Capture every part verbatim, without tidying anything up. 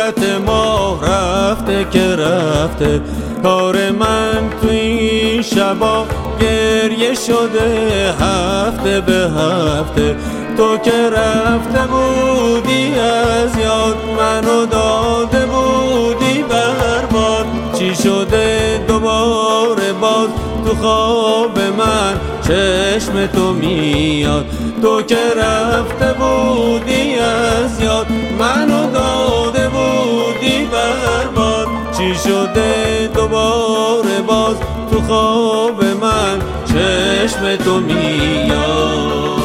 صورت ما رفته که رفته. کار من تو این شبا گریه شده هفته به هفته. تو که رفته بودی از یاد، منو داده بودی برباد. چی شده دوباره باز تو خواب من چشم تو میاد. تو که رفته بودی از یاد، منو داده بودی برباد. چی شده دوباره باز تو خواب من چشم تو میاد.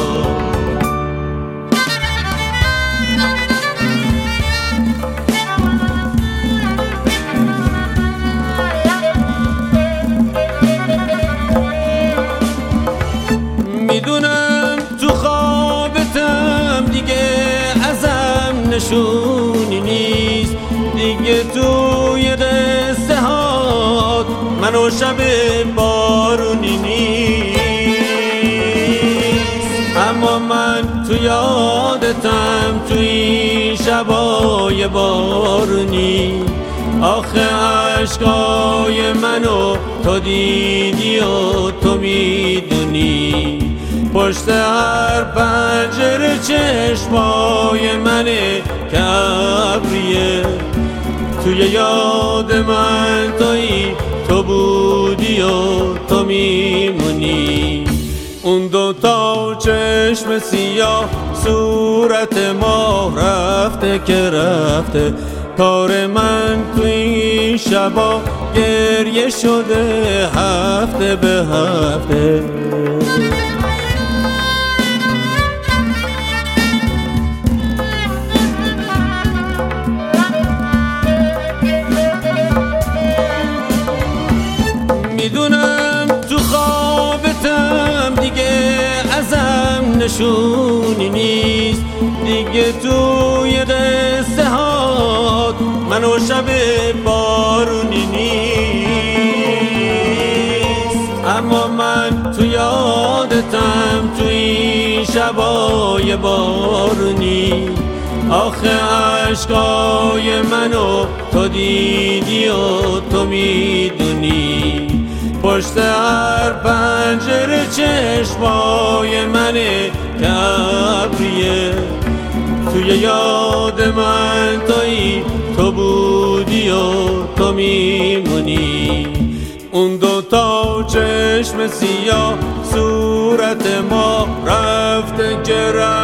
میدونم تو خوابتم دیگه ازم نشونی نیست، دیگه توی قصه هات منو شب بارونی نیست. اما من تو یادتم تو این شبای بارونی. آخه عشقای منو تو دیدی و تو میدونی. پشت هر پنجره چشمای منه که ابریه. توی یاد من تویی، تو بودی و تو میمونی. اون دوتا چشم سیاه صورت ما رفته که رفته. کار من تو این شبا گریه شده هفته به هفته. میدونم تو خوابتم دیگه ازم نشونی نیست، دیگه توی قصه هات منو شب بارونی نیست. اما من تو یادتم تو این شبای بارونی. آخه عشقای منو تو دیدی و تو میدونی. پشت هر پنجره چشمای منه که ابریه. توی یاد من تویی، تو بودی و تو میمونی. اون دوتا چشم سیاه صورت ما رفته که رفته.